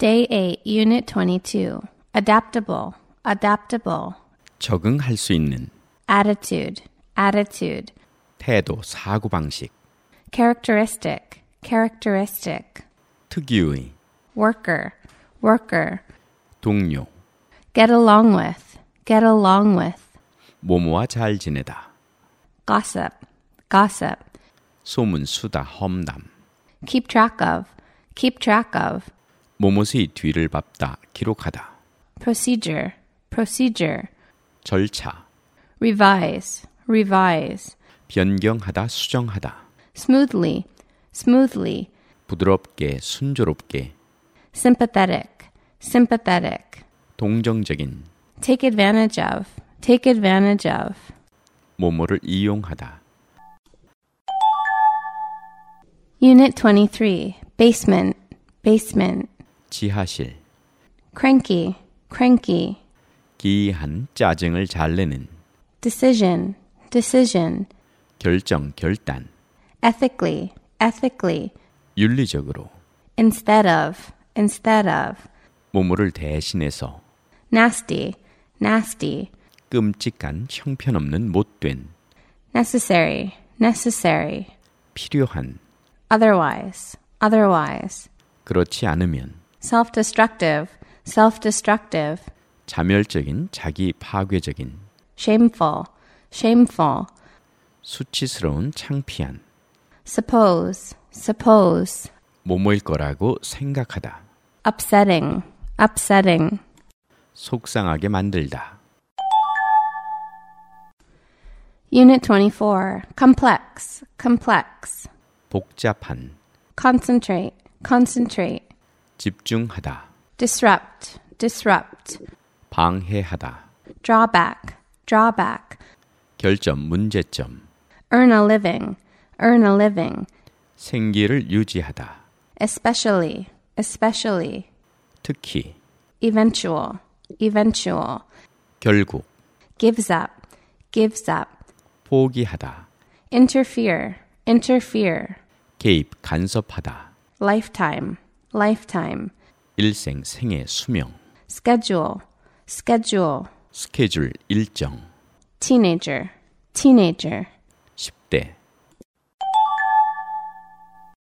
Day 8, Unit 22. Adaptable, adaptable. 적응할 수 있는 Attitude, attitude. 태도, 사고방식, Characteristic, characteristic. 특유의, Worker, worker. 동료, Get along with, get along with. 모모와 잘 지내다, Gossip, gossip. 소문, 수다, 험담, Keep track of, keep track of. 모모의 뒤를 밟다, 기록하다, Procedure, procedure. 절차, Revise, revise. 변경하다, 수정하다, Smoothly, smoothly. 부드럽게, 순조롭게, Sympathetic, sympathetic. 동정적인, Take advantage of, take advantage of. 모모를 이용하다. Unit 23, basement, basement. 지하실, Cranky, cranky. 기이한, 짜증을 잘 내는, Decision, decision. 결정, 결단, Ethically, ethically. 윤리적으로, Instead of, instead of. 모모를 대신해서, Nasty, nasty. 끔찍한, 형편없는, 못된, Necessary, necessary. 필요한, Otherwise, otherwise. 그렇지 않으면, Self-destructive, self-destructive. 자멸적인, 자기 파괴적인, Shameful, shameful. 수치스러운, 창피한, Suppose, suppose. 모모일 거라고 생각하다, Upsetting, upsetting. 속상하게 만들다. Unit 24, complex, complex. 복잡한, Concentrate, concentrate. 집중하다, Disrupt, disrupt. 방해하다, Drawback, drawback. 결점, 문제점, Earn a living, earn a living. 생기를 유지하다, Especially, especially. 특히, Eventual, eventual. 결국, Gives up, gives up. 포기하다, Interfere, interfere. 개입, 간섭하다, Lifetime, lifetime. 일생, 생애, 수명, Schedule, schedule. 스케줄, 일정, Teenager, teenager. 10대,